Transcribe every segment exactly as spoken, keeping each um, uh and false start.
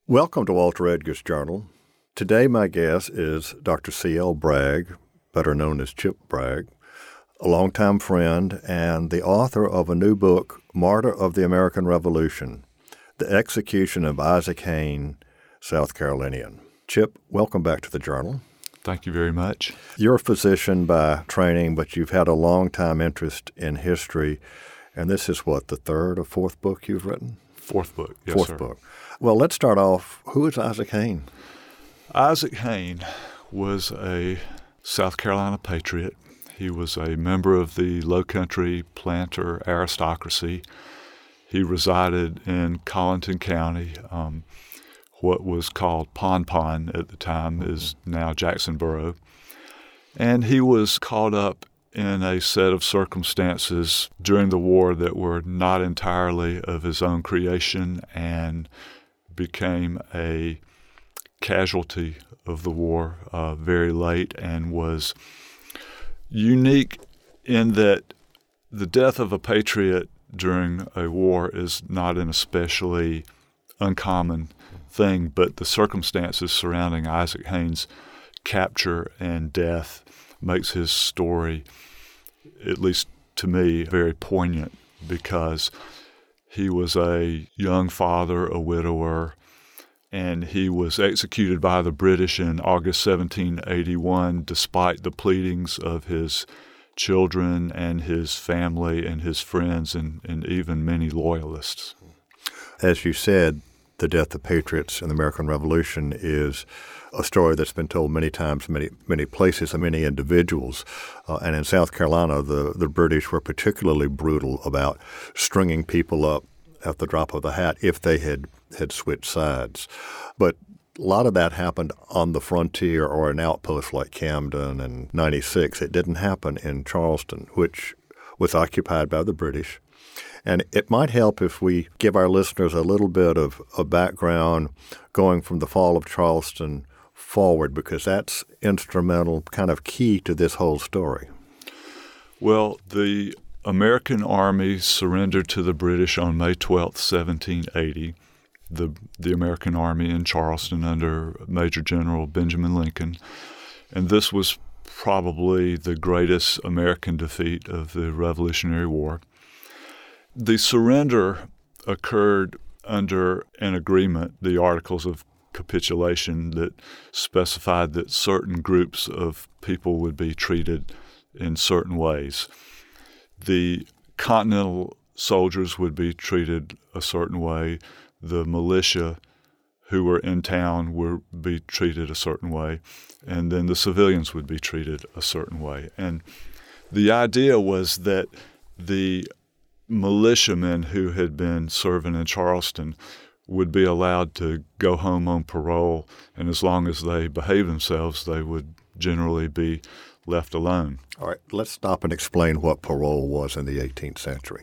Welcome to Walter Edgar's Journal. Today my guest is Doctor C L. Bragg, better known as Chip Bragg, a longtime friend and the author of a new book, Martyr of the American Revolution, The Execution of Isaac Hayne, South Carolinian. Chip, welcome back to the Journal. Thank you very much. You're a physician by training, but you've had a long-time interest in history, and this is what, the third or fourth book you've written? Fourth book, yes, Fourth sir. book. Well, let's start off. Who is Isaac Hayne? Isaac Hayne was a South Carolina patriot. He was a member of the Low Country planter aristocracy. He resided in Colleton County. Um, what was called Pompon at the time is now Jacksonboro. And he was caught up in a set of circumstances during the war that were not entirely of his own creation and became a casualty of the war uh, very late, and was unique in that the death of a patriot during a war is not an especially uncommon thing, but the circumstances surrounding Isaac Hayne's capture and death makes his story, at least to me, very poignant, because he was a young father, a widower, and he was executed by the British in August seventeen eighty-one, despite the pleadings of his children and his family and his friends and, and even many loyalists. As you said, the death of patriots in the American Revolution is a story that's been told many times, many many places, and many individuals. Uh, and in South Carolina, the, the British were particularly brutal about stringing people up at the drop of the hat if they had, had switched sides. But a lot of that happened on the frontier or an outpost like Camden and ninety-six. It didn't happen in Charleston, which was occupied by the British. And it might help if we give our listeners a little bit of a background going from the fall of Charleston forward, because that's instrumental, kind of key to this whole story. Well, the American Army surrendered to the British on May twelfth, seventeen eighty. The, the American Army in Charleston under Major General Benjamin Lincoln. And this was probably the greatest American defeat of the Revolutionary War. The surrender occurred under an agreement, the Articles of Capitulation, that specified that certain groups of people would be treated in certain ways. The Continental soldiers would be treated a certain way. The militia who were in town would be treated a certain way. And then the civilians would be treated a certain way. And the idea was that the militiamen who had been serving in Charleston would be allowed to go home on parole, and as long as they behaved themselves, they would generally be left alone. All right, let's stop and explain what parole was in the eighteenth century.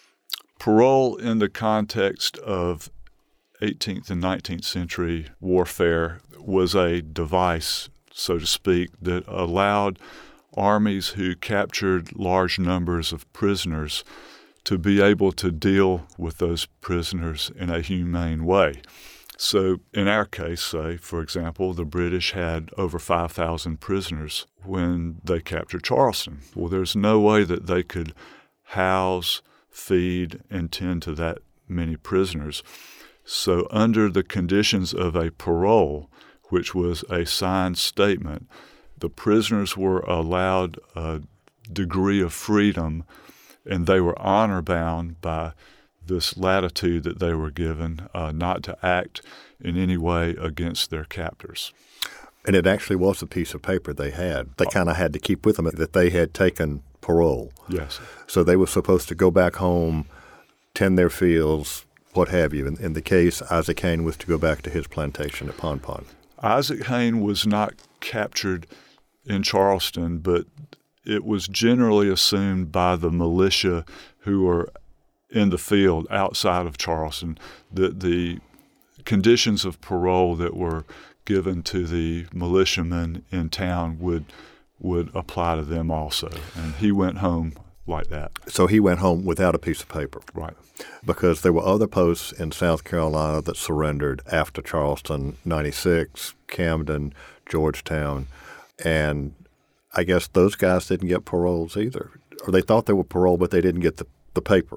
Parole in the context of eighteenth and nineteenth century warfare was a device, so to speak, that allowed armies who captured large numbers of prisoners to be able to deal with those prisoners in a humane way. So in our case, say, for example, the British had over five thousand prisoners when they captured Charleston. Well, there's no way that they could house, feed, and tend to that many prisoners. So under the conditions of a parole, which was a signed statement, the prisoners were allowed a degree of freedom, and they were honor-bound by this latitude that they were given uh, not to act in any way against their captors. And it actually was a piece of paper they had. They kind of had to keep with them that they had taken parole. Yes. So they were supposed to go back home, tend their fields, what have you. In, in the case, Isaac Hayne was to go back to his plantation at Pompon. Isaac Hayne was not captured in Charleston, but it was generally assumed by the militia who were in the field outside of Charleston that the conditions of parole that were given to the militiamen in town would would apply to them also. And he went home like that. So he went home without a piece of paper. Right. Because there were other posts in South Carolina that surrendered after Charleston, ninety-six, Camden, Georgetown, and I guess those guys didn't get paroles either. Or they thought they were paroled, but they didn't get the, the paper.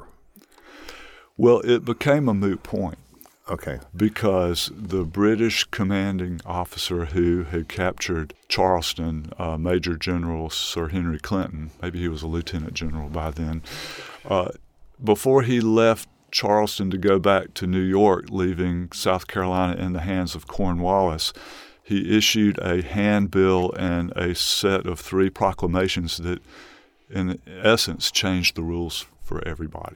Well, it became a moot point. Okay. Because the British commanding officer who had captured Charleston, uh, Major General Sir Henry Clinton, maybe he was a lieutenant general by then, uh, before he left Charleston to go back to New York, leaving South Carolina in the hands of Cornwallis, he issued a handbill and a set of three proclamations that, in essence, changed the rules for everybody.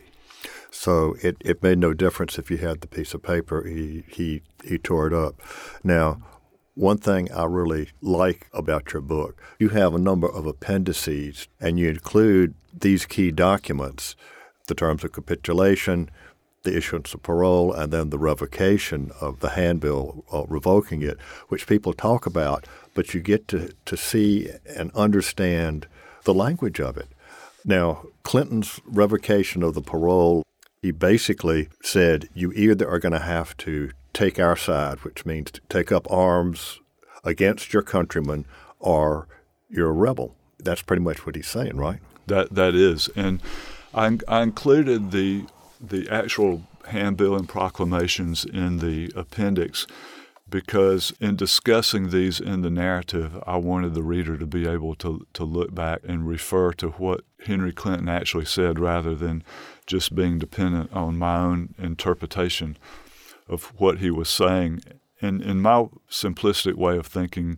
So it, it made no difference if you had the piece of paper. He, he, he tore it up. Now, one thing I really like about your book, you have a number of appendices, and you include these key documents, the terms of capitulation, the issuance of parole, and then the revocation of the handbill uh, revoking it, which people talk about, but you get to, to see and understand the language of it. Now, Clinton's revocation of the parole, he basically said you either are going to have to take our side, which means to take up arms against your countrymen, or you're a rebel. That's pretty much what he's saying, right? That that is, and I, I included the the actual handbill and proclamations in the appendix because in discussing these in the narrative, I wanted the reader to be able to to look back and refer to what Henry Clinton actually said rather than just being dependent on my own interpretation of what he was saying. And in my simplistic way of thinking,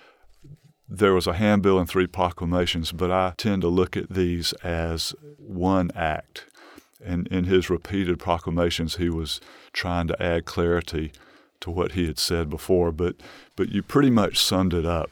there was a handbill and three proclamations, but I tend to look at these as one act. And in his repeated proclamations, he was trying to add clarity to what he had said before. But but you pretty much summed it up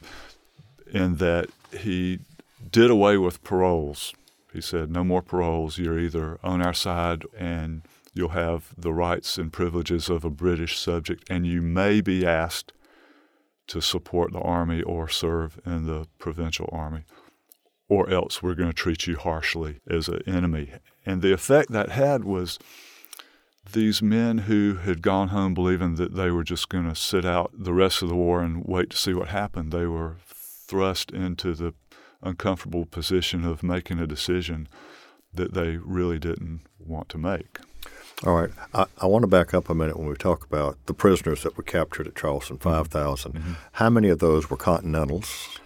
in that he did away with paroles. He said, no more paroles. You're either on our side and you'll have the rights and privileges of a British subject, and you may be asked to support the Army or serve in the Provincial Army, or else we're going to treat you harshly as an enemy. And the effect that had was these men who had gone home believing that they were just going to sit out the rest of the war and wait to see what happened, they were thrust into the uncomfortable position of making a decision that they really didn't want to make. All right. I, I want to back up a minute when we talk about the prisoners that were captured at Charleston, five thousand. Mm-hmm. How many of those were Continentals?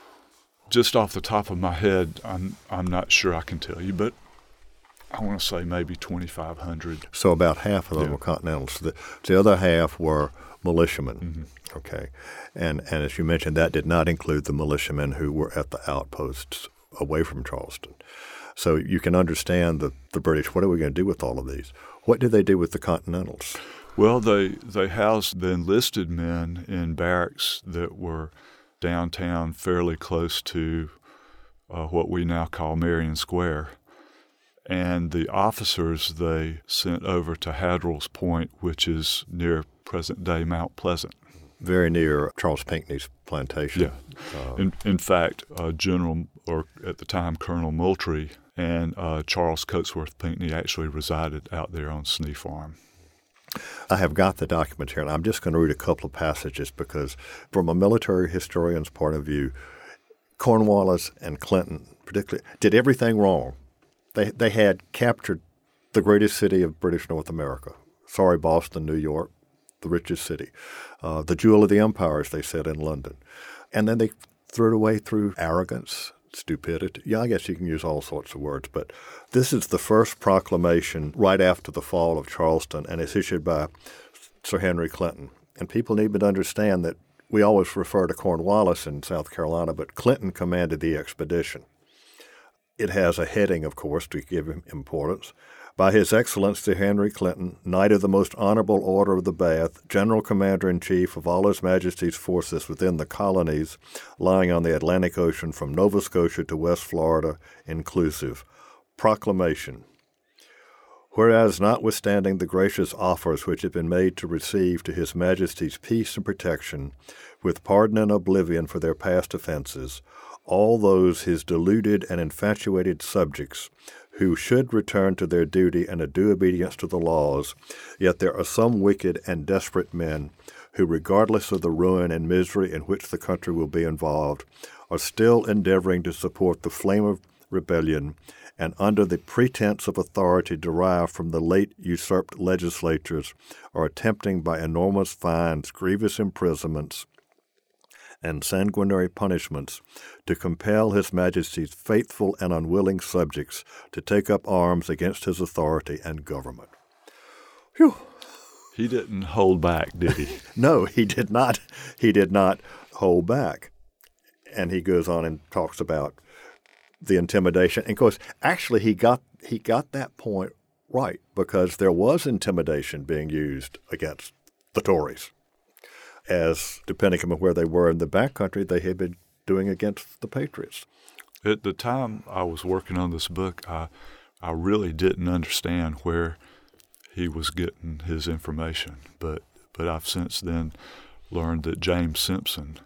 Just off the top of my head, I'm I'm not sure I can tell you, but I want to say maybe twenty-five hundred. So about half of them yeah. were Continentals. The, the other half were militiamen. Mm-hmm. Okay. And, and as you mentioned, that did not include the militiamen who were at the outposts away from Charleston. So you can understand the, the British, what are we going to do with all of these? What did they do with the Continentals? Well, they, they housed the enlisted men in barracks that were downtown, fairly close to uh, what we now call Marion Square. And the officers they sent over to Hadrell's Point, which is near present-day Mount Pleasant. Very near Charles Pinckney's plantation. Yeah. Uh, in, in fact, uh, General, or at the time Colonel Moultrie, and uh, Charles Cotesworth Pinckney actually resided out there on Snee Farm. I have got the documents here, and I'm just going to read a couple of passages because from a military historian's point of view, Cornwallis and Clinton particularly did everything wrong. They they had captured the greatest city of British North America. Sorry, Boston, New York, the richest city. Uh, the jewel of the empire, as they said in London. And then they threw it away through arrogance, stupidity. Yeah, I guess you can use all sorts of words, but this is the first proclamation right after the fall of Charleston, and it's issued by Sir Henry Clinton. And people need to understand that we always refer to Cornwallis in South Carolina, but Clinton commanded the expedition. It has a heading, of course, to give him importance. By His Excellency Henry Clinton, Knight of the Most Honorable Order of the Bath, General Commander-in-Chief of all His Majesty's forces within the colonies lying on the Atlantic Ocean from Nova Scotia to West Florida inclusive. Proclamation. Whereas, notwithstanding the gracious offers which have been made to receive to His Majesty's peace and protection, with pardon and oblivion for their past offenses, all those his deluded and infatuated subjects who should return to their duty and a due obedience to the laws, yet there are some wicked and desperate men who, regardless of the ruin and misery in which the country will be involved, are still endeavoring to support the flame of rebellion, and under the pretense of authority derived from the late usurped legislatures are attempting by enormous fines, grievous imprisonments, and sanguinary punishments to compel His Majesty's faithful and unwilling subjects to take up arms against his authority and government. Whew. He didn't hold back, did he? No, he did not. He did not hold back. And he goes on and talks about the intimidation. And of course, actually, he got he got that point right, because there was intimidation being used against the Tories, as depending on where they were in the backcountry, they had been doing against the Patriots. At the time I was working on this book, I I really didn't understand where he was getting his information, but but I've since then learned that James Simpson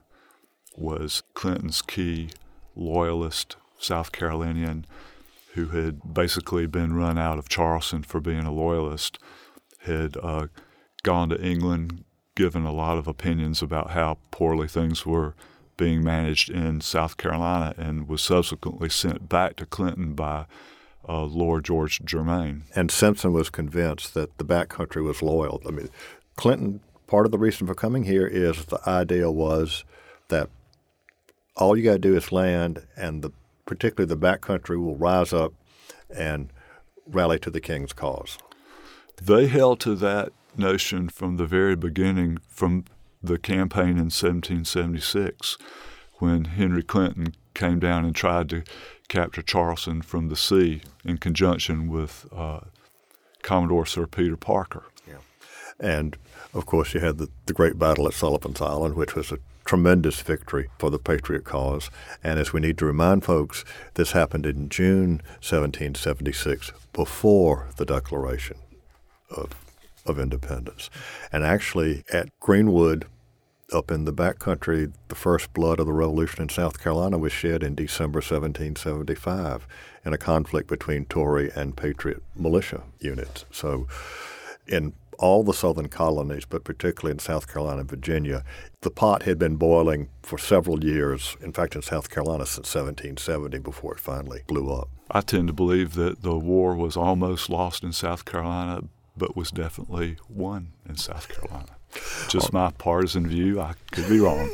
was Clinton's key loyalist South Carolinian who had basically been run out of Charleston for being a loyalist, had uh, gone to England, given a lot of opinions about how poorly things were being managed in South Carolina, and was subsequently sent back to Clinton by uh, Lord George Germain. And Simpson was convinced that the backcountry was loyal. I mean, Clinton, part of the reason for coming here is the idea was that all you got to do is land, and the, particularly the backcountry will rise up and rally to the king's cause. They held to that notion from the very beginning, from the campaign in seventeen seventy-six, when Henry Clinton came down and tried to capture Charleston from the sea in conjunction with uh, Commodore Sir Peter Parker. Yeah. And, of course, you had the, the great battle at Sullivan's Island, which was a tremendous victory for the Patriot cause. And as we need to remind folks, this happened in June seventeen seventy-six, before the Declaration of of independence. And actually at Greenwood, up in the backcountry, the first blood of the revolution in South Carolina was shed in December seventeen seventy-five in a conflict between Tory and Patriot militia units. So in all the southern colonies, but particularly in South Carolina and Virginia, the pot had been boiling for several years, in fact in South Carolina since seventeen seventy, before it finally blew up. I tend to believe that the war was almost lost in South Carolina, but was definitely won in South Carolina. Just my partisan view. I could be wrong.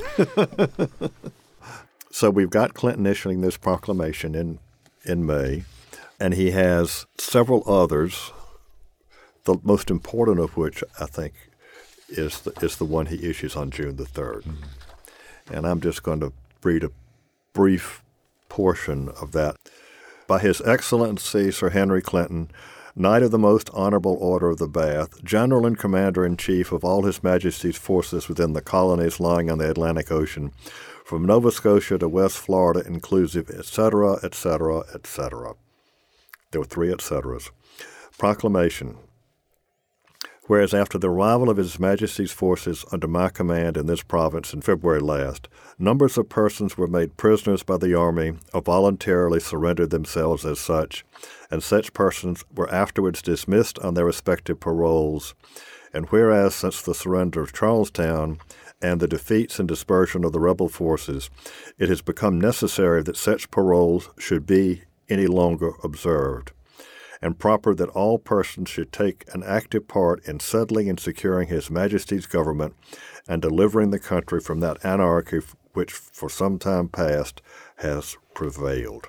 So we've got Clinton issuing this proclamation in, in May, and he has several others, the most important of which I think is the, is the one he issues on June the third. Mm-hmm. And I'm just going to read a brief portion of that. By His Excellency Sir Henry Clinton, Knight of the Most Honorable Order of the Bath, General and Commander-in-Chief of all His Majesty's forces within the colonies lying on the Atlantic Ocean, from Nova Scotia to West Florida inclusive, et cetera, et cetera, et cetera. There were three et ceteras. Proclamation. Whereas after the arrival of His Majesty's forces under my command in this province in February last, numbers of persons were made prisoners by the army or voluntarily surrendered themselves as such, and such persons were afterwards dismissed on their respective paroles. And whereas since the surrender of Charlestown and the defeats and dispersion of the rebel forces, it has become necessary that such paroles should be any longer observed, and proper that all persons should take an active part in settling and securing His Majesty's government and delivering the country from that anarchy which for some time past has prevailed.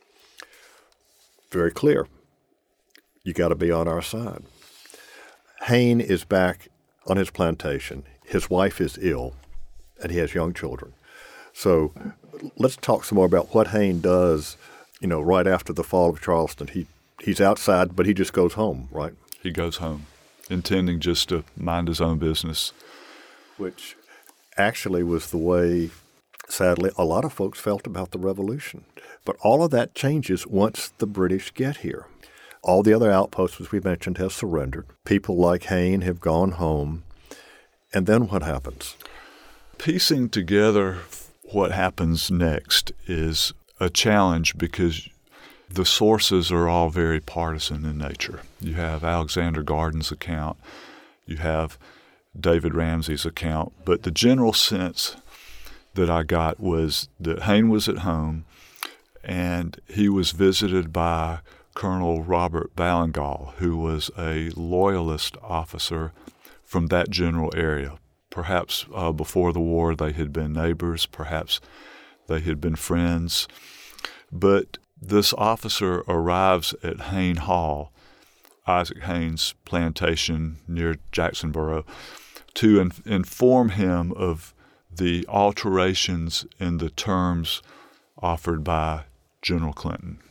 Very clear. You got to be on our side. Hayne is back on his plantation. His wife is ill, and he has young children. So let's talk some more about what Hayne does, you know, right after the fall of Charleston. He He's outside, but he just goes home, right? He goes home, intending just to mind his own business. Which actually was the way, sadly, a lot of folks felt about the Revolution. But all of that changes once the British get here. All the other outposts, as we mentioned, have surrendered. People like Hayne have gone home. And then what happens? Piecing together what happens next is a challenge because the sources are all very partisan in nature. You have Alexander Garden's account, you have David Ramsey's account, but the general sense that I got was that Hayne was at home and he was visited by Colonel Robert Ballingall, who was a loyalist officer from that general area. Perhaps uh, before the war they had been neighbors, perhaps they had been friends. But this officer arrives at Hayne Hall, Isaac Hayne's plantation near Jacksonboro, to in- inform him of the alterations in the terms offered by General Clinton.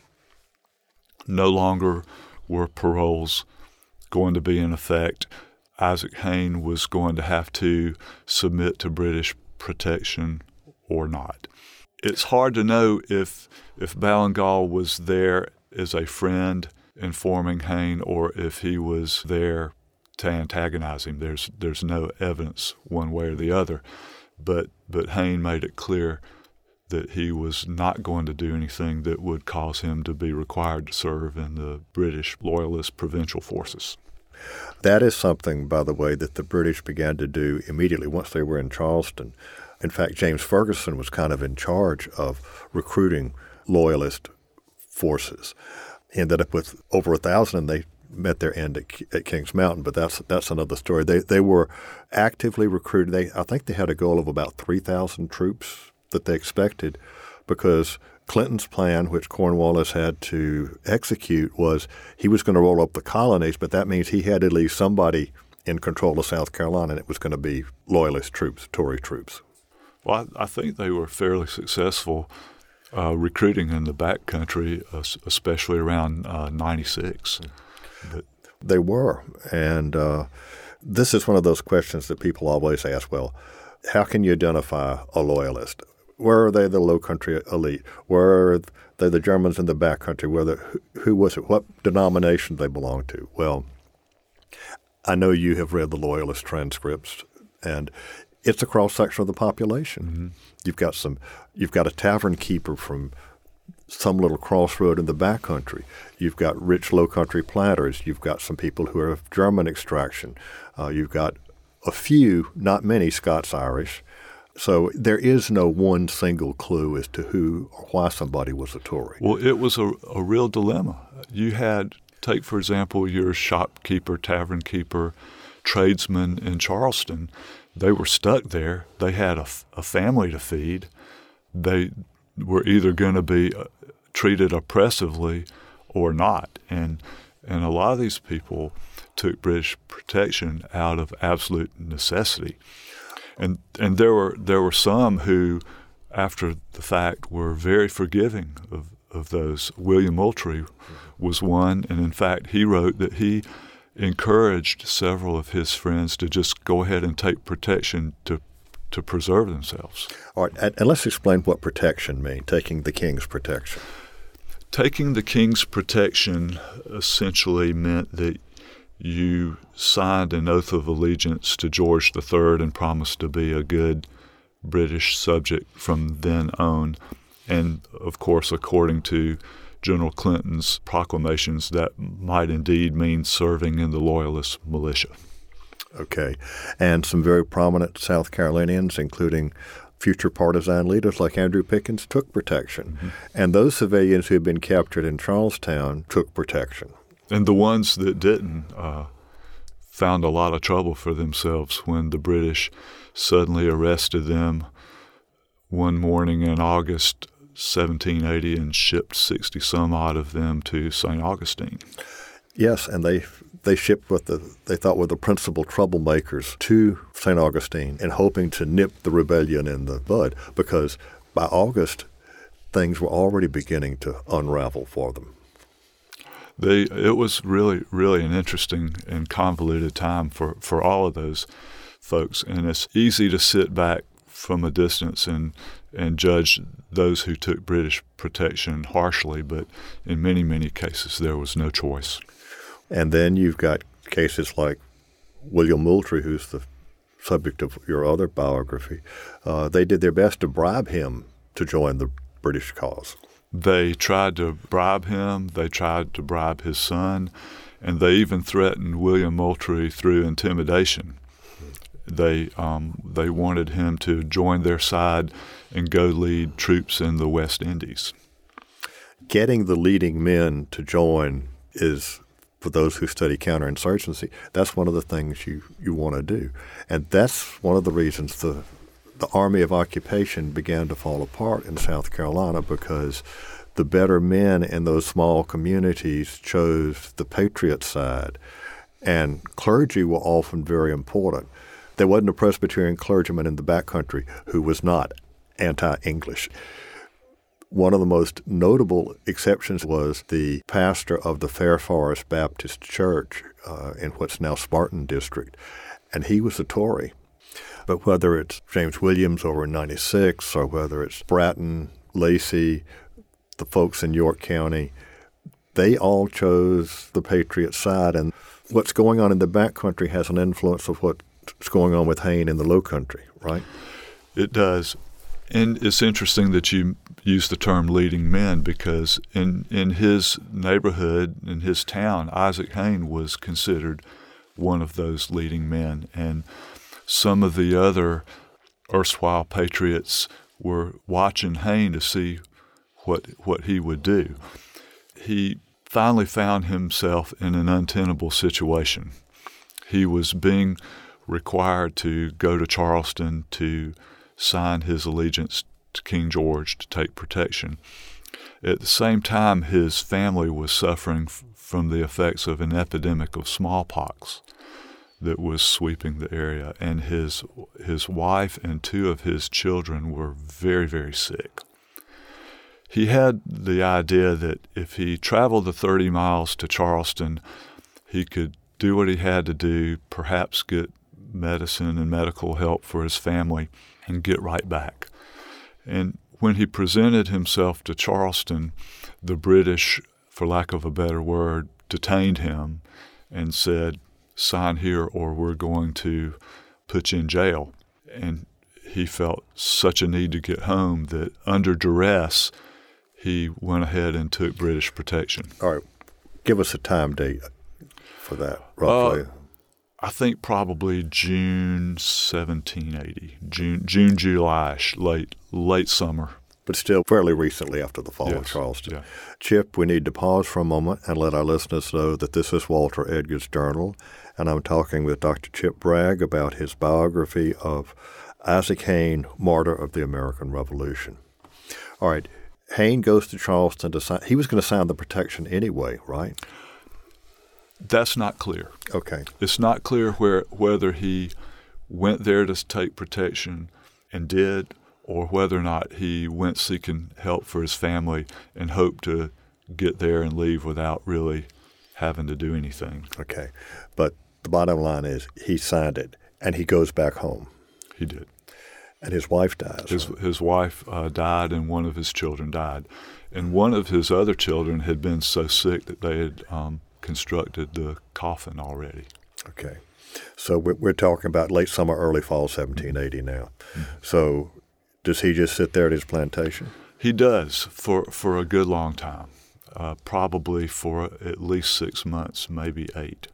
No longer were paroles going to be in effect. Isaac Hayne was going to have to submit to British protection or not. It's hard to know if if Ballingall was there as a friend informing Hayne or if he was there to antagonize him. There's there's no evidence one way or the other. But but Hayne made it clear that he was not going to do anything that would cause him to be required to serve in the British Loyalist provincial forces. That is something, by the way, that the British began to do immediately once they were in Charleston. In fact, James Ferguson was kind of in charge of recruiting Loyalist forces. He ended up with over a thousand, and they met their end at, at Kings Mountain, but that's that's another story. They they were actively recruited. They I think they had a goal of about three thousand troops that they expected, because Clinton's plan, which Cornwallis had to execute, was he was going to roll up the colonies, but that means he had at least somebody in control of South Carolina, and it was going to be Loyalist troops, Tory troops. Well, I, I think they were fairly successful uh, recruiting in the back country, uh, especially around uh, ninety-six. But they were, and uh, this is one of those questions that people always ask, well, how can you identify a Loyalist? Where are they the low country elite? Where are they the Germans in the back country? Where the, who was it? What denomination they belonged to? Well, I know you have read the Loyalist transcripts, and it's a cross-section of the population. Mm-hmm. You've got some, you've got a tavern keeper from some little crossroad in the back country. You've got rich low country planters. You've got some people who are of German extraction. Uh, you've got a few, not many, Scots-Irish. So there is no one single clue as to who or why somebody was a Tory. Well, it was a, a real dilemma. You had, take for example, your shopkeeper, tavern keeper, tradesman in Charleston. They were stuck there. They had a, a family to feed. They were either going to be treated oppressively or not. And and a lot of these people took British protection out of absolute necessity. And and there were there were some who, after the fact, were very forgiving of, of those. William Moultrie was one, and in fact he wrote that he encouraged several of his friends to just go ahead and take protection to to preserve themselves. All right, and, and let's explain what protection means, taking the king's protection. Taking the king's protection essentially meant that you signed an oath of allegiance to George the Third and promised to be a good British subject from then on. And, of course, according to General Clinton's proclamations, that might indeed mean serving in the Loyalist militia. Okay. And some very prominent South Carolinians, including future partisan leaders like Andrew Pickens, took protection. Mm-hmm. And those civilians who had been captured in Charlestown took protection. And the ones that didn't uh, found a lot of trouble for themselves when the British suddenly arrested them one morning in August seventeen eighty and shipped sixty-some odd of them to Saint Augustine. Yes, and they they shipped what the they thought were the principal troublemakers to Saint Augustine in hoping to nip the rebellion in the bud, because by August, things were already beginning to unravel for them. They, it was really, really an interesting and convoluted time for, for all of those folks. And it's easy to sit back from a distance and, and judge those who took British protection harshly, but in many, many cases there was no choice. And then you've got cases like William Moultrie, who's the subject of your other biography, uh, they did their best to bribe him to join the British cause. They tried to bribe him. They tried to bribe his son. And they even threatened William Moultrie through intimidation. They um, they wanted him to join their side and go lead troops in the West Indies. Getting the leading men to join is, for those who study counterinsurgency, that's one of the things you, you want to do. And that's one of the reasons the the Army of Occupation began to fall apart in South Carolina, because the better men in those small communities chose the Patriot side, and clergy were often very important. There wasn't a Presbyterian clergyman in the backcountry who was not anti-English. One of the most notable exceptions was the pastor of the Fair Forest Baptist Church uh, in what's now Spartan District, and he was a Tory. But whether it's James Williams over in ninety-six, or whether it's Bratton, Lacey, the folks in York County, they all chose the Patriot side. And what's going on in the backcountry has an influence of what's going on with Hayne in the low country, right? It does. And it's interesting that you use the term leading men, because in, in his neighborhood, in his town, Isaac Hayne was considered one of those leading men. And some of the other erstwhile patriots were watching Hayne to see what what he would do. He finally found himself in an untenable situation. He was being required to go to Charleston to sign his allegiance to King George to take protection. At the same time, his family was suffering f- from the effects of an epidemic of smallpox that was sweeping the area, and his his wife and two of his children were very, very sick. He had the idea that if he traveled the thirty miles to Charleston, he could do what he had to do, perhaps get medicine and medical help for his family, and get right back. And when he presented himself to Charleston, the British, for lack of a better word, detained him and said, "Sign here or we're going to put you in jail." And he felt such a need to get home that under duress, he went ahead and took British protection. All right. Give us a time date for that, roughly. Uh, I think probably June seventeen eighty, June, June, July-ish, late, late summer. But still fairly recently after the fall yes, of Charleston. Yeah. Chip, we need to pause for a moment and let our listeners know that this is Walter Edgar's Journal, and I'm talking with Doctor Chip Bragg about his biography of Isaac Hayne, martyr of the American Revolution. All right, Hayne goes to Charleston to sign. He was going to sign the protection anyway, right? That's not clear. Okay. It's not clear where whether he went there to take protection and did, or whether or not he went seeking help for his family and hoped to get there and leave without really having to do anything. Okay. But the bottom line is he signed it, and he goes back home. He did. And his wife dies. His, right? his wife uh, died, and one of his children died. And one of his other children had been so sick that they had um, constructed the coffin already. Okay. So we're, we're talking about late summer, early fall seventeen eighty now. Mm-hmm. So does he just sit there at his plantation? He does for, for a good long time, uh, probably for at least six months, maybe eight.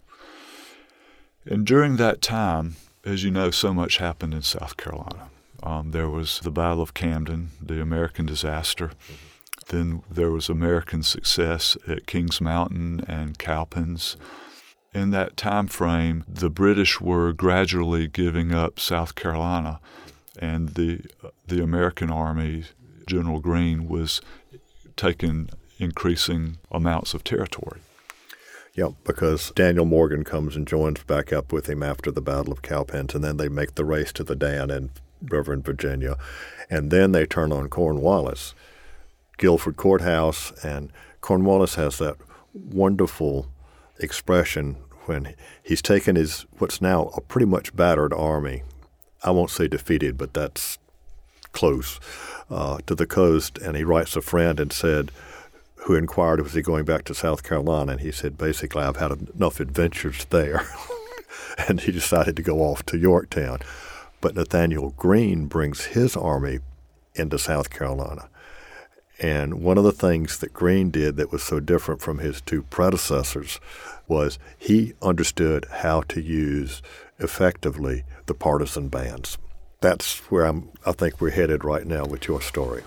And during that time, as you know, so much happened in South Carolina. Um, there was the Battle of Camden, the American disaster. Mm-hmm. Then there was American success at Kings Mountain and Cowpens. In that time frame, the British were gradually giving up South Carolina, and the the American Army, General Greene, was taking increasing amounts of territory. Yeah, because Daniel Morgan comes and joins back up with him after the Battle of Cowpens, and then they make the race to the Dan in River, Virginia, and then they turn on Cornwallis, Guilford Courthouse, and Cornwallis has that wonderful expression when he's taken his what's now a pretty much battered army, I won't say defeated, but that's close, uh, to the coast, and he writes a friend and said, who inquired, was he going back to South Carolina? And he said, basically, I've had enough adventures there. and he decided to go off to Yorktown. But Nathanael Greene brings his army into South Carolina. And one of the things that Greene did that was so different from his two predecessors was he understood how to use effectively the partisan bands. That's where I'm, I think we're headed right now with your story.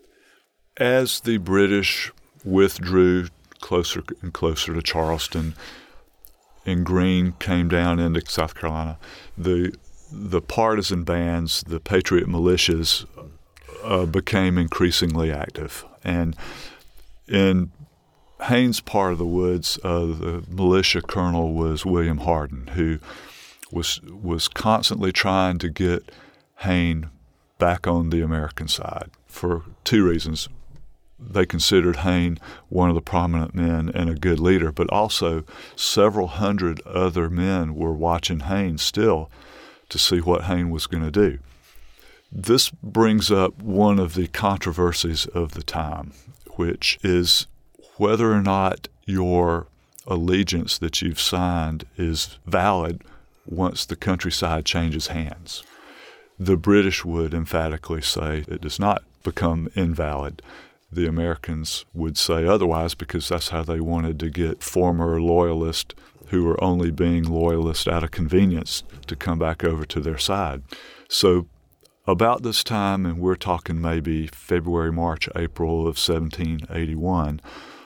As the British withdrew closer and closer to Charleston, and Greene came down into South Carolina, the the partisan bands, the Patriot militias, uh, became increasingly active. And in Hayne's part of the woods, uh, the militia colonel was William Hardin, who was was constantly trying to get Hayne back on the American side for two reasons. They considered Hayne one of the prominent men and a good leader, but also several hundred other men were watching Hayne still to see what Hayne was going to do. This brings up one of the controversies of the time, which is whether or not your allegiance that you've signed is valid once the countryside changes hands. The British would emphatically say it does not become invalid. The Americans would say otherwise because that's how they wanted to get former loyalists who were only being loyalists out of convenience to come back over to their side. So about this time, and we're talking maybe February, March, April of seventeen eighty-one,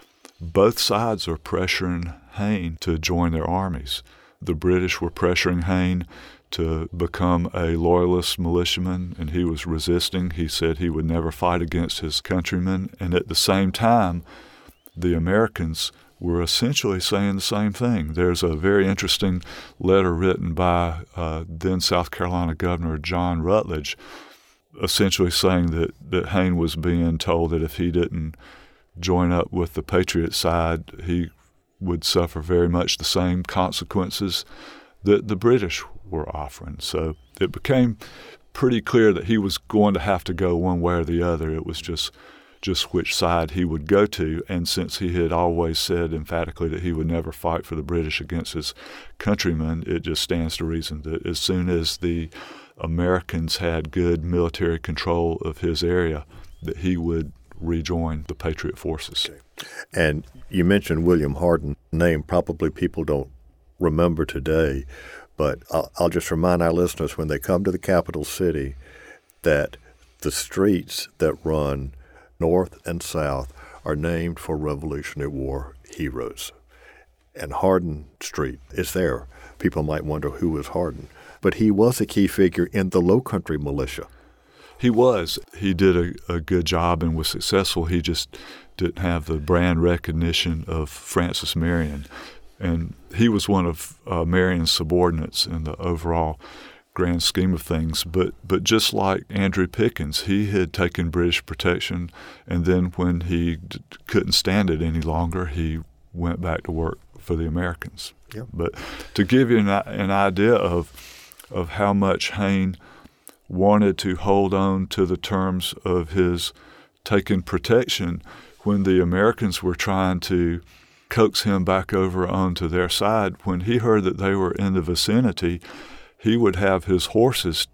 both sides are pressuring Hayne to join their armies. The British were pressuring Hayne to become a loyalist militiaman, and he was resisting. He said he would never fight against his countrymen. And at the same time, the Americans were essentially saying the same thing. There's a very interesting letter written by uh, then South Carolina Governor John Rutledge, essentially saying that, that Hayne was being told that if he didn't join up with the Patriot side, he would suffer very much the same consequences that the British were offering. So it became pretty clear that he was going to have to go one way or the other. It was just just which side he would go to. And since he had always said emphatically that he would never fight for the British against his countrymen, it just stands to reason that as soon as the Americans had good military control of his area, that he would rejoin the Patriot forces. Okay. And you mentioned William Hardin, name probably people don't remember today, but I'll, I'll just remind our listeners when they come to the capital city that the streets that run north and south are named for Revolutionary War heroes. And Hardin Street is there. People might wonder who was Hardin, but he was a key figure in the Low Country militia. He was. He did a, a good job and was successful. He just didn't have the brand recognition of Francis Marion. And he was one of uh, Marion's subordinates in the overall grand scheme of things. But but just like Andrew Pickens, he had taken British protection, and then when he d- couldn't stand it any longer, he went back to work for the Americans. Yep. But to give you an, an idea of of how much Hayne wanted to hold on to the terms of his taking protection, when the Americans were trying to coax him back over onto their side, when he heard that they were in the vicinity, he would have his horses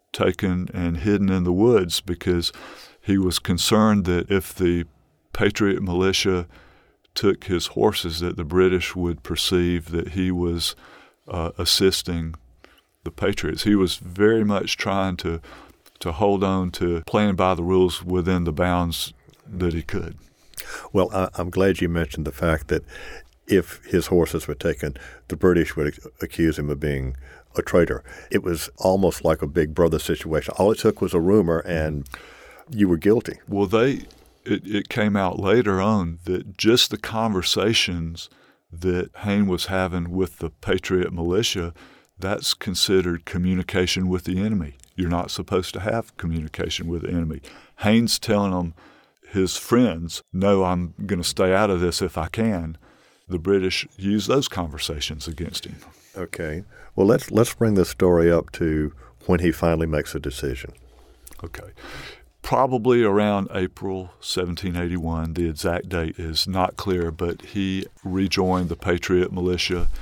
taken and hidden in the woods because he was concerned that if the Patriot militia took his horses, that the British would perceive that he was uh, assisting the Patriots. He was very much trying to to hold on to playing by the rules within the bounds that he could. Well, I, I'm glad you mentioned the fact that if his horses were taken, the British would accuse him of being a traitor. It was almost like a Big Brother situation. All it took was a rumor, and you were guilty. Well, they it, it came out later on that just the conversations that Hayne was having with the Patriot militia, that's considered communication with the enemy. You're not supposed to have communication with the enemy. Hayne's telling them, his friends, no, I'm going to stay out of this if I can. The British use those conversations against him. Okay. Well, let's let's bring this story up to when he finally makes a decision. Okay. Probably around April seventeen eighty-one. The exact date is not clear, but he rejoined the Patriot militia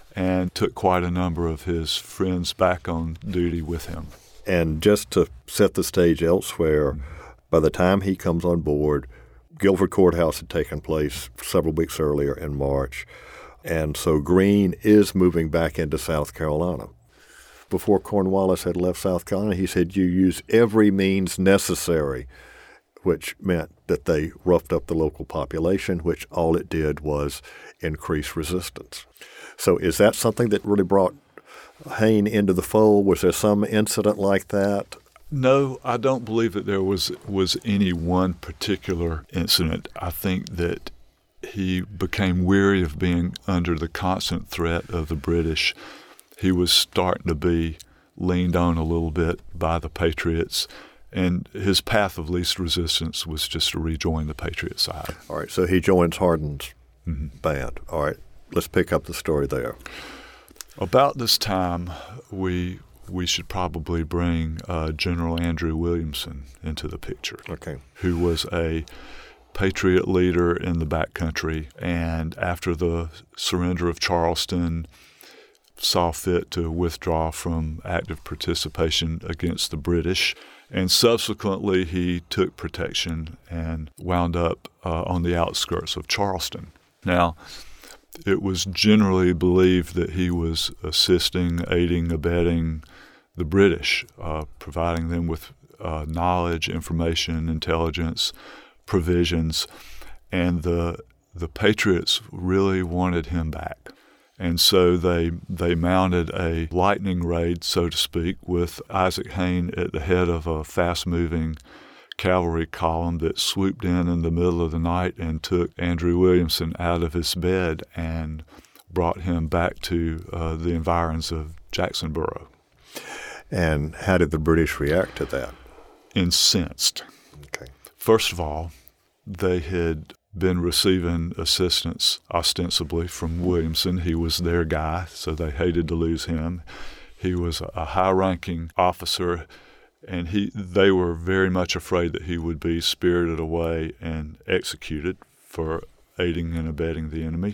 and took quite a number of his friends back on duty with him. And just to set the stage elsewhere, by the time he comes on board, Guilford Courthouse had taken place several weeks earlier in March, and so Greene is moving back into South Carolina. Before Cornwallis had left South Carolina, he said, "You use every means necessary," which meant that they roughed up the local population, which all it did was increase resistance. So is that something that really brought Hayne into the fold? Was there some incident like that? No, I don't believe that there was was any one particular incident. I think that he became weary of being under the constant threat of the British. He was starting to be leaned on a little bit by the Patriots, and his path of least resistance was just to rejoin the Patriot side. All right, so he joins Hardin's mm-hmm. band. All right, let's pick up the story there. About this time, we we should probably bring uh, General Andrew Williamson into the picture, okay, who was a Patriot leader in the backcountry, and after the surrender of Charleston, saw fit to withdraw from active participation against the British, and subsequently he took protection and wound up uh, on the outskirts of Charleston. Now, it was generally believed that he was assisting, aiding, abetting the British, uh, providing them with uh, knowledge, information, intelligence, provisions, and the the Patriots really wanted him back. And so they they mounted a lightning raid, so to speak, with Isaac Hayne at the head of a fast-moving cavalry column that swooped in in the middle of the night and took Andrew Williamson out of his bed and brought him back to uh, the environs of Jacksonboro. And how did the British react to that? Incensed. Okay. First of all, they had been receiving assistance ostensibly from Williamson. He was their guy, so they hated to lose him. He was a high-ranking officer, and he they were very much afraid that he would be spirited away and executed for aiding and abetting the enemy.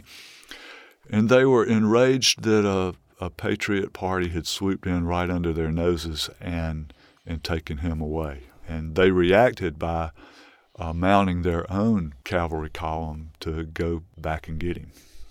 And they were enraged that a, a Patriot party had swooped in right under their noses and and taken him away. And they reacted by uh, mounting their own cavalry column to go back and get him.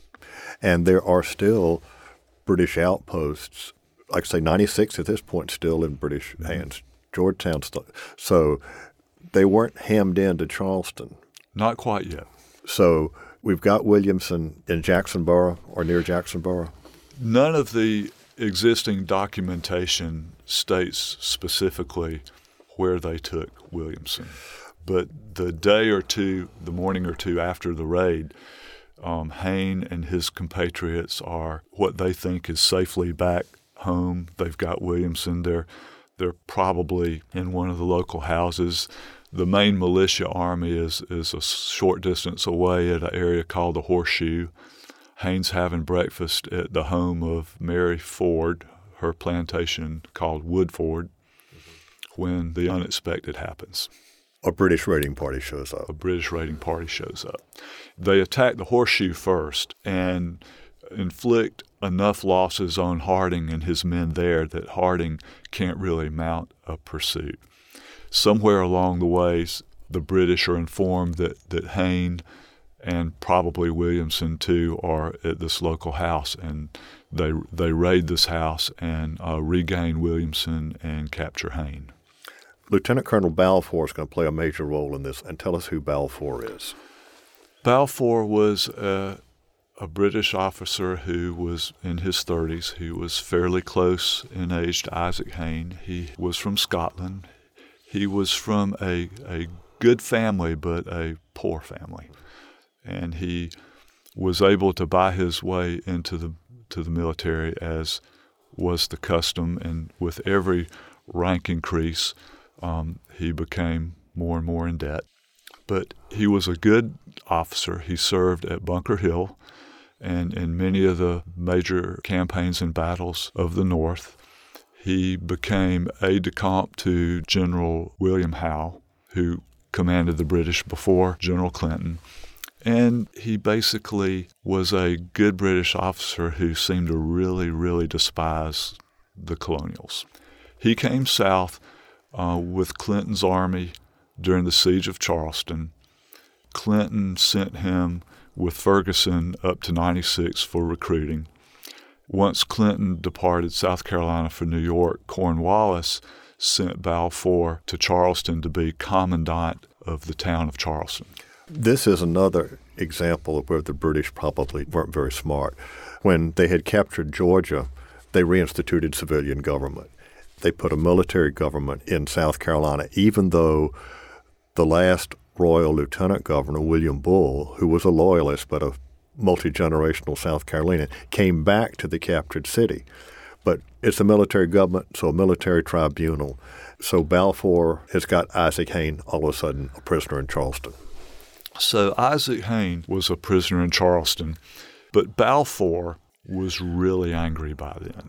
And there are still British outposts, like say ninety-six at this point, still in British mm-hmm. hands. Georgetown, st- so they weren't hemmed into Charleston. Not quite yet. So we've got Williamson in Jacksonboro or near Jacksonboro? None of the existing documentation states specifically where they took Williamson. But the day or two, the morning or two after the raid, um, Hayne and his compatriots are what they think is safely back home. They've got Williamson. They're, they're probably in one of the local houses. The main militia army is, is a short distance away at an area called the Horseshoe. Hayne's having breakfast at the home of Mary Ford, her plantation called Woodford, when the unexpected happens. A British raiding party shows up. A British raiding party shows up. They attack the Horseshoe first and inflict enough losses on Harding and his men there that Harding can't really mount a pursuit. Somewhere along the ways, the British are informed that, that Hayne and probably Williamson too are at this local house, and they they raid this house and uh, regain Williamson and capture Hayne. Lieutenant Colonel Balfour is going to play a major role in this, and tell us who Balfour is. Balfour was a, a British officer who was in his thirties, who was fairly close in age to Isaac Hayne. He was from Scotland. He was from a, a good family, but a poor family. And he was able to buy his way into the to the military, as was the custom. And with every rank increase, um, he became more and more in debt. But he was a good officer. He served at Bunker Hill and in many of the major campaigns and battles of the North. He became aide-de-camp to General William Howe, who commanded the British before General Clinton. And he basically was a good British officer who seemed to really, really despise the colonials. He came south uh, with Clinton's army during the siege of Charleston. Clinton sent him with Ferguson up to ninety-six for recruiting. Once Clinton departed South Carolina for New York, Cornwallis sent Balfour to Charleston to be commandant of the town of Charleston. This is another example of where the British probably weren't very smart. When they had captured Georgia, they reinstituted civilian government. They put a military government in South Carolina, even though the last royal lieutenant governor, William Bull, who was a loyalist but a multi-generational South Carolinian, came back to the captured city. But it's a military government, so a military tribunal. So Balfour has got Isaac Hayne all of a sudden a prisoner in Charleston. So Isaac Hayne was a prisoner in Charleston, but Balfour was really angry by then.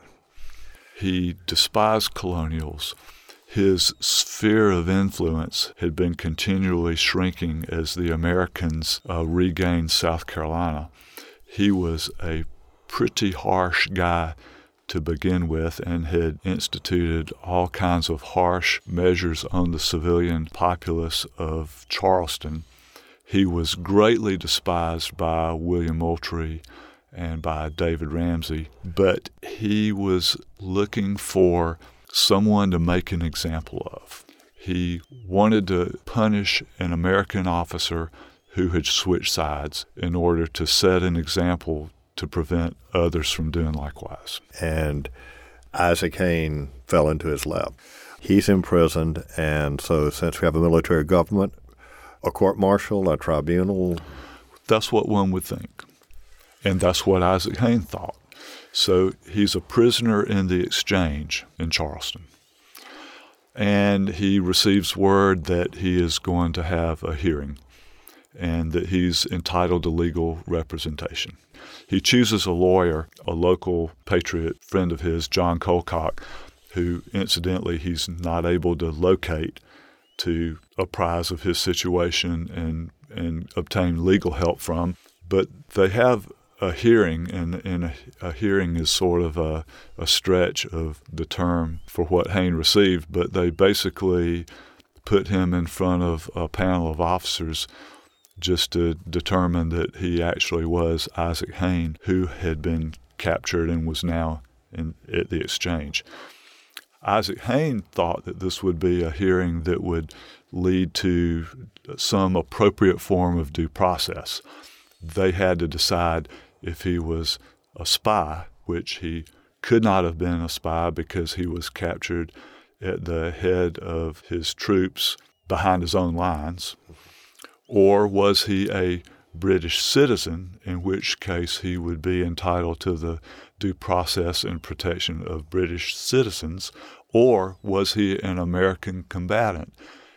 He despised colonials. His sphere of influence had been continually shrinking as the Americans uh, regained South Carolina. He was a pretty harsh guy to begin with and had instituted all kinds of harsh measures on the civilian populace of Charleston. He was greatly despised by William Moultrie and by David Ramsey, but he was looking for someone to make an example of. He wanted to punish an American officer who had switched sides in order to set an example to prevent others from doing likewise. And Isaac Hayne fell into his lap. He's imprisoned, and so since we have a military government, a court-martial, a tribunal. That's what one would think. And that's what Isaac Hayne thought. So he's a prisoner in the exchange in Charleston. And he receives word that he is going to have a hearing and that he's entitled to legal representation. He chooses a lawyer, a local patriot friend of his, John Colcock, who incidentally he's not able to locate to apprise of his situation and, and obtain legal help from. But they have a hearing, and, and a, a hearing is sort of a, a stretch of the term for what Hayne received, but they basically put him in front of a panel of officers just to determine that he actually was Isaac Hayne, who had been captured and was now in, at the exchange. Isaac Hayne thought that this would be a hearing that would lead to some appropriate form of due process. They had to decide if he was a spy, which he could not have been a spy because he was captured at the head of his troops behind his own lines, or was he a British citizen, in which case he would be entitled to the due process and protection of British citizens, or was he an American combatant,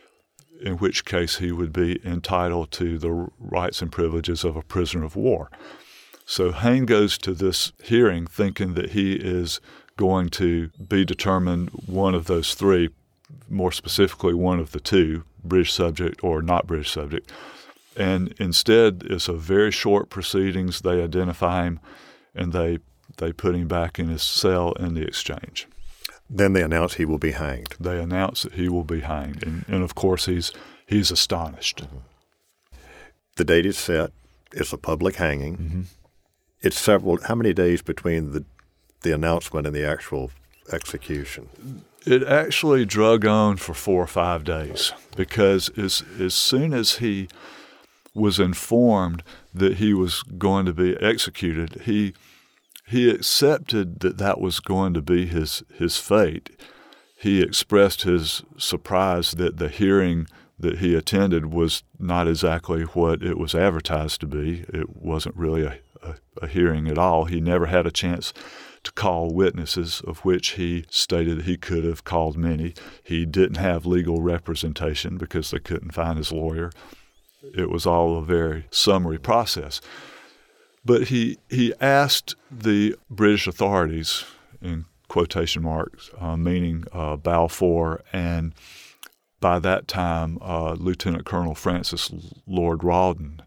in which case he would be entitled to the rights and privileges of a prisoner of war. So Hayne goes to this hearing thinking that he is going to be determined one of those three, more specifically one of the two, British subject or not British subject. And instead, it's a very short proceedings. They identify him, and they they put him back in his cell in the exchange. Then they announce he will be hanged. They announce that he will be hanged, and, and of course he's he's astonished. Mm-hmm. The date is set. It's a public hanging. Mm-hmm. It's several. How many days between the the announcement and the actual execution? It actually drug on for four or five days because as as soon as he was informed that he was going to be executed, he he accepted that that was going to be his his fate. He expressed his surprise that the hearing that he attended was not exactly what it was advertised to be. It wasn't really a, a, a hearing at all. He never had a chance to call witnesses, of which he stated he could have called many. He didn't have legal representation because they couldn't find his lawyer. It was all a very summary process. But he he asked the British authorities, in quotation marks, uh, meaning uh, Balfour, and by that time uh, Lieutenant Colonel Francis Lord Rawdon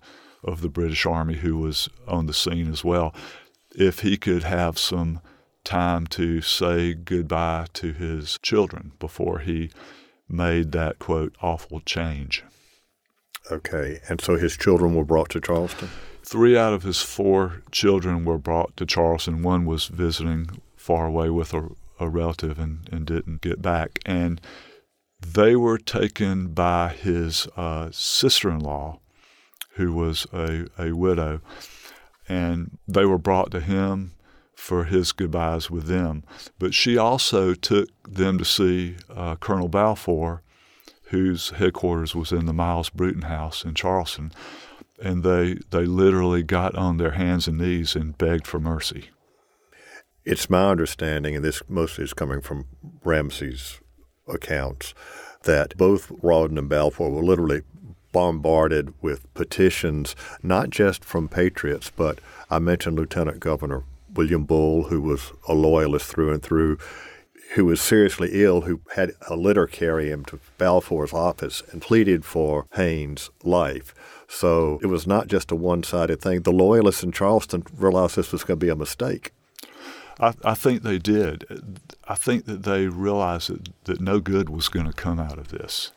of the British Army who was on the scene as well, if he could have some time to say goodbye to his children before he made that, quote, awful change. Okay, and so his children were brought to Charleston? Three out of his four children were brought to Charleston. One was visiting far away with a, a relative and, and didn't get back. And they were taken by his uh, sister-in-law, who was a, a widow, and they were brought to him for his goodbyes with them. But she also took them to see uh, Colonel Balfour, whose headquarters was in the Miles Bruton House in Charleston, and they they literally got on their hands and knees and begged for mercy. It's my understanding, and this mostly is coming from Ramsey's accounts, that both Rawdon and Balfour were literally bombarded with petitions, not just from patriots, but I mentioned Lieutenant Governor William Bull, who was a loyalist through and through, who was seriously ill, who had a litter carry him to Balfour's office and pleaded for Hayne's life. So it was not just a one-sided thing. The loyalists in Charleston realized this was going to be a mistake. I, I think they did. I think that they realized that, that no good was going to come out of this.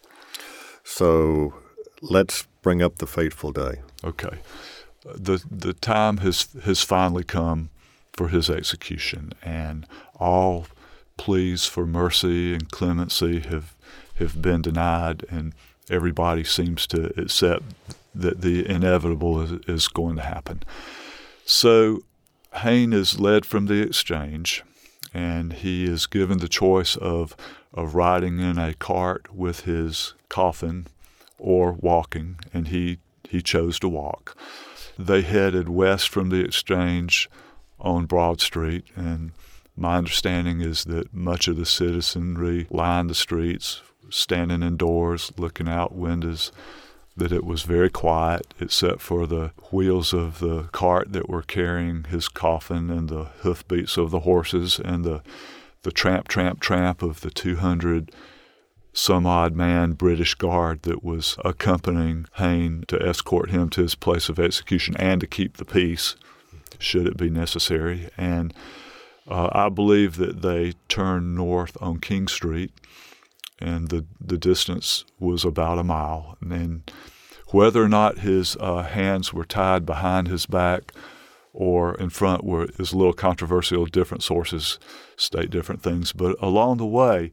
So let's bring up the fateful day. Okay. The the time has has finally come for his execution, and all pleas for mercy and clemency have have been denied, and everybody seems to accept that the inevitable is, is going to happen. So Hayne is led from the exchange, and he is given the choice of of riding in a cart with his coffin or walking, and he, he chose to walk. They headed west from the exchange on Broad Street, and my understanding is that much of the citizenry lined the streets, standing indoors, looking out windows, that it was very quiet except for the wheels of the cart that were carrying his coffin and the hoofbeats of the horses and the the tramp, tramp, tramp of the two hundred some odd man British guard that was accompanying Hayne to escort him to his place of execution and to keep the peace, should it be necessary. And uh, I believe that they turned north on King Street, and the, the distance was about a mile. And whether or not his uh, hands were tied behind his back or in front were, is a little controversial. Different sources state different things. But along the way,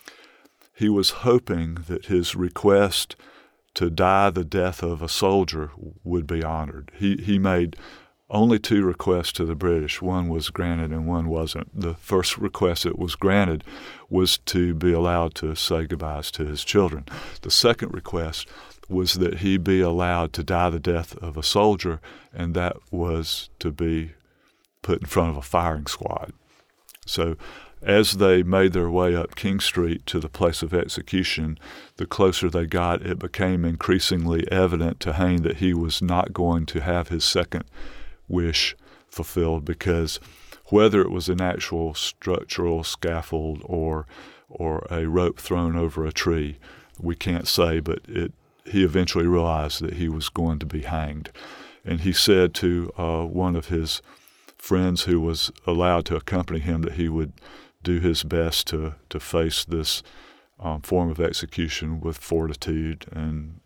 he was hoping that his request to die the death of a soldier would be honored. He he made only two requests to the British. One was granted and one wasn't. The first request that was granted was to be allowed to say goodbyes to his children. The second request was that he be allowed to die the death of a soldier, and that was to be put in front of a firing squad. So as they made their way up King Street to the place of execution, the closer they got, it became increasingly evident to Hayne that he was not going to have his second wish fulfilled, because whether it was an actual structural scaffold or or a rope thrown over a tree, we can't say, but it he eventually realized that he was going to be hanged. And he said to uh, one of his friends who was allowed to accompany him that he would do his best to, to face this um, form of execution with fortitude, and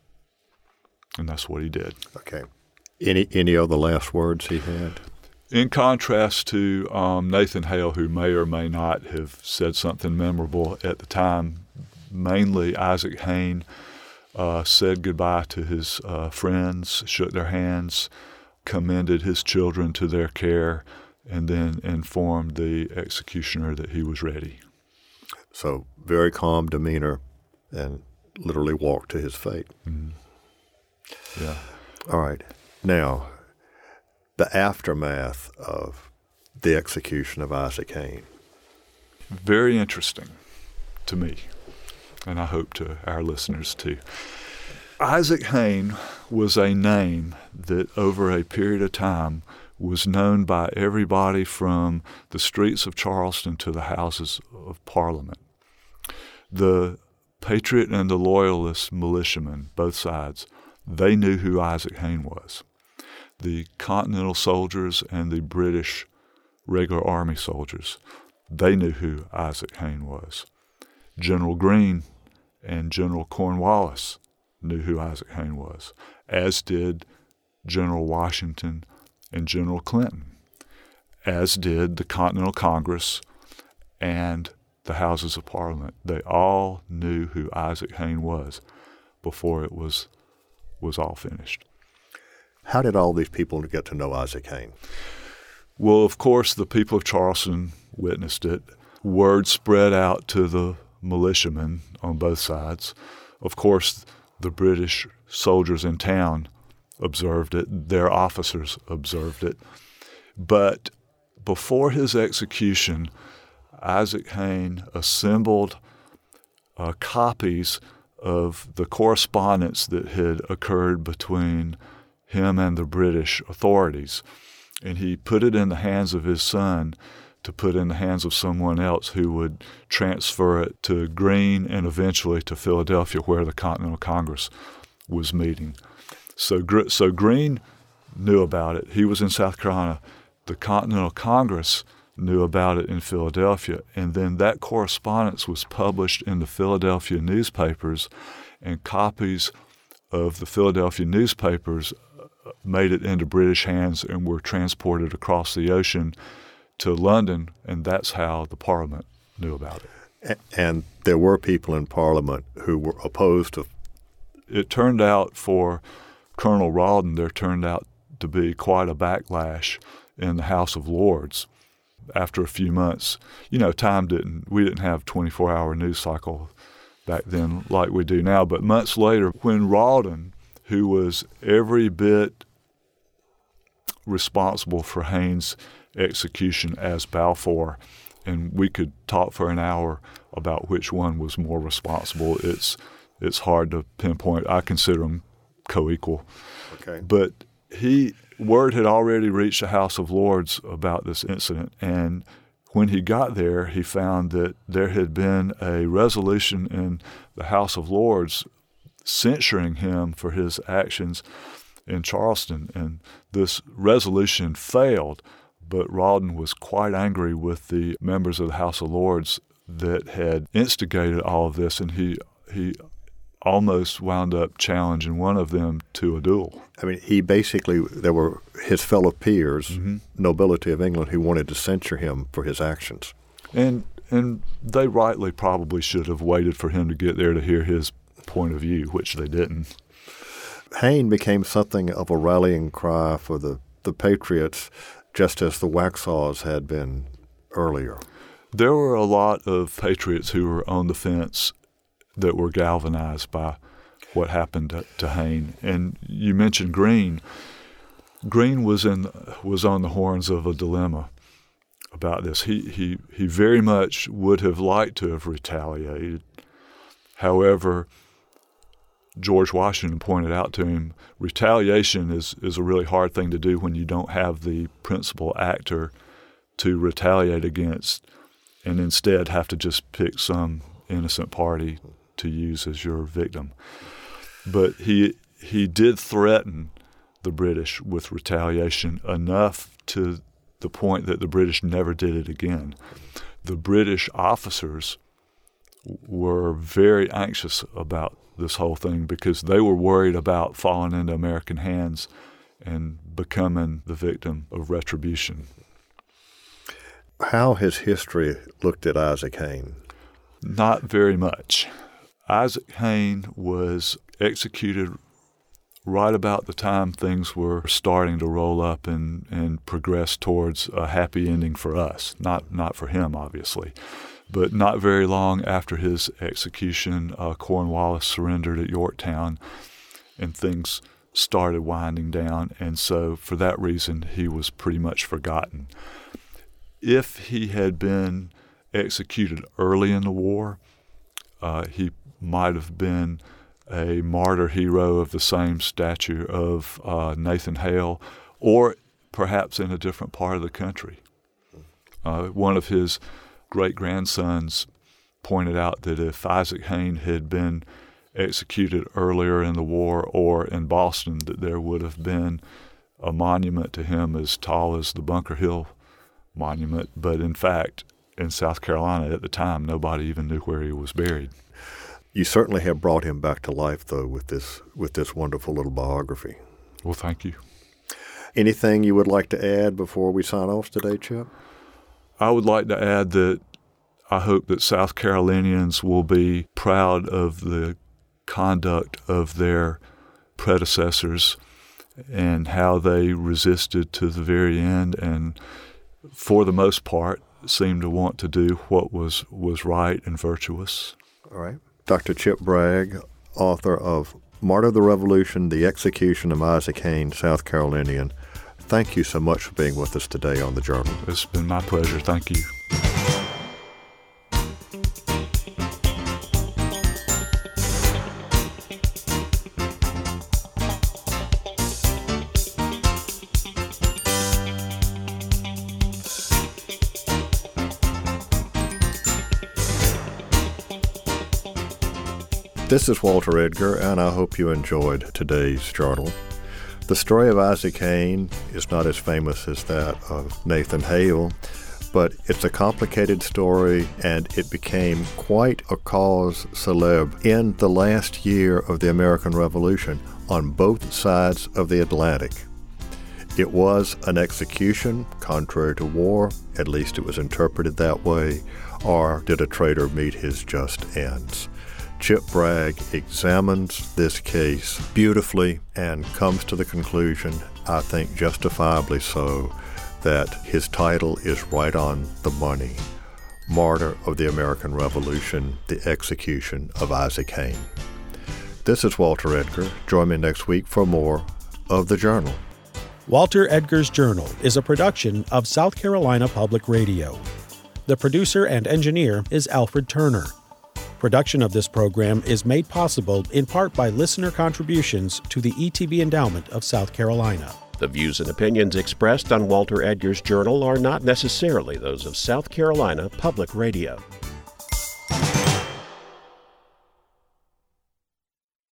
and that's what he did. Okay. Any any other last words he had? In contrast to um, Nathan Hale, who may or may not have said something memorable at the time, mainly Isaac Hayne uh, said goodbye to his uh, friends, shook their hands, commended his children to their care, and then informed the executioner that he was ready. So very calm demeanor and literally walked to his fate. Mm-hmm. Yeah. All right. Now, the aftermath of the execution of Isaac Hayne. Very interesting to me, and I hope to our listeners too. Isaac Hayne was a name that over a period of time was known by everybody from the streets of Charleston to the Houses of Parliament. The Patriot and the Loyalist militiamen, both sides, they knew who Isaac Hayne was. the Continental soldiers and the British regular army soldiers, they knew who Isaac Hayne was. General Greene and General Cornwallis knew who Isaac Hayne was, as did General Washington and General Clinton, as did the Continental Congress and the Houses of Parliament. They all knew who Isaac Hayne was before it was was all finished. How did all these people get to know Isaac Hayne? Well, of course, the people of Charleston witnessed it. Word spread out to the militiamen on both sides. Of course, the British soldiers in town observed it. Their officers observed it. But before his execution, Isaac Hayne assembled uh, copies of the correspondence that had occurred between him and the British authorities, and he put it in the hands of his son to put in the hands of someone else who would transfer it to Greene and eventually to Philadelphia, where the Continental Congress was meeting. So, so Greene knew about it. He was in South Carolina. The Continental Congress knew about it in Philadelphia, and then that correspondence was published in the Philadelphia newspapers, and copies of the Philadelphia newspapers made it into British hands and were transported across the ocean to London, and that's how the Parliament knew about it. And there were people in Parliament who were opposed to... It turned out for Colonel Rawdon, there turned out to be quite a backlash in the House of Lords. After a few months, you know, time didn't, we didn't have twenty-four hour news cycle back then like we do now, but months later, when Rawdon, who was every bit responsible for Hayne's execution as Balfour, and we could talk for an hour about which one was more responsible. It's it's hard to pinpoint. I consider them co-equal. Okay. But he... Word had already reached the House of Lords about this incident, and when he got there, he found that there had been a resolution in the House of Lords censuring him for his actions in Charleston, and this resolution failed, but Rawdon was quite angry with the members of the House of Lords that had instigated all of this, and he he almost wound up challenging one of them to a duel. I mean, he basically, there were his fellow peers, mm-hmm. nobility of England, who wanted to censure him for his actions. And and they rightly probably should have waited for him to get there to hear his point of view, which they didn't. Hayne became something of a rallying cry for the, the Patriots, just as the Waxhaws had been earlier. There were a lot of Patriots who were on the fence that were galvanized by what happened to, to Hayne. And you mentioned Greene. Greene was in was on the horns of a dilemma about this. He he he very much would have liked to have retaliated. However, George Washington pointed out to him, retaliation is, is a really hard thing to do when you don't have the principal actor to retaliate against, and instead have to just pick some innocent party to use as your victim. But he he did threaten the British with retaliation enough to the point that the British never did it again. The British officers were very anxious about this whole thing because they were worried about falling into American hands and becoming the victim of retribution. How has history looked at Isaac Hayne? Not very much. Isaac Hayne was executed right about the time things were starting to roll up and, and progress towards a happy ending for us. Not not for him, obviously. But not very long after his execution, uh, Cornwallis surrendered at Yorktown, and things started winding down. And so for that reason, he was pretty much forgotten. If he had been executed early in the war, uh, he might have been a martyr hero of the same stature of uh, Nathan Hale, or perhaps in a different part of the country. Uh, one of his great-grandsons pointed out that if Isaac Hayne had been executed earlier in the war or in Boston, that there would have been a monument to him as tall as the Bunker Hill Monument, but in fact, in South Carolina at the time, nobody even knew where he was buried. You certainly have brought him back to life, though, with this with this wonderful little biography. Well, thank you. Anything you would like to add before we sign off today, Chip? I would like to add that I hope that South Carolinians will be proud of the conduct of their predecessors and how they resisted to the very end and, for the most part, seemed to want to do what was, was right and virtuous. All right. Doctor Chip Bragg, author of Martyr of the Revolution, The Execution of Isaac Haynes, South Carolinian. Thank you so much for being with us today on The Journal. It's been my pleasure. Thank you. This is Walter Edgar, and I hope you enjoyed today's journal. The story of Isaac Haynes is not as famous as that of Nathan Hale, but it's a complicated story, and it became quite a cause célèbre in the last year of the American Revolution on both sides of the Atlantic. It was an execution, contrary to war, at least it was interpreted that way, or did a traitor meet his just ends? Chip Bragg examines this case beautifully and comes to the conclusion, I think justifiably so, that his title is right on the money. Martyr of the American Revolution, The Execution of Isaac Haynes. This is Walter Edgar. Join me next week for more of The Journal. Walter Edgar's Journal is a production of South Carolina Public Radio. The producer and engineer is Alfred Turner. Production of this program is made possible in part by listener contributions to the E T B Endowment of South Carolina. The views and opinions expressed on Walter Edgar's Journal are not necessarily those of South Carolina Public Radio.